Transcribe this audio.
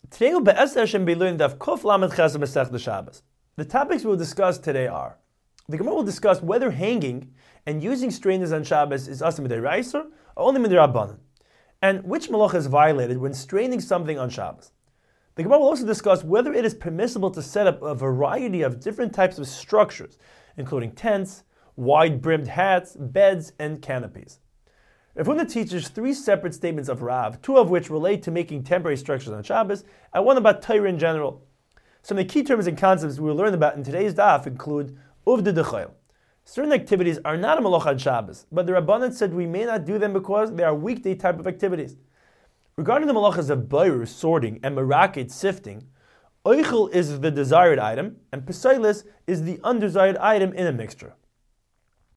Today we'll be learning Daf Kuf Lamed Ches Masechta Shabbos. The topics we will discuss today are: the Gemara will discuss whether hanging and using strainers on Shabbos is asa midiraisa or only midirabbanan, and which malacha is violated when straining something on Shabbos. The Gemara will also discuss whether it is permissible to set up a variety of different types of structures, including tents, wide-brimmed hats, beds, and canopies. Rav Huna teaches three separate statements of Rav, two of which relate to making temporary structures on Shabbos, and one about Torah in general. Some of the key terms and concepts we will learn about in today's daf include uvda d'chayil. Certain activities are not a malacha on Shabbos, but the Rabbanan said we may not do them because they are weekday type of activities. Regarding the malachas of bayru, sorting, and meraket, sifting, oichel is the desired item, and pesailis is the undesired item in a mixture.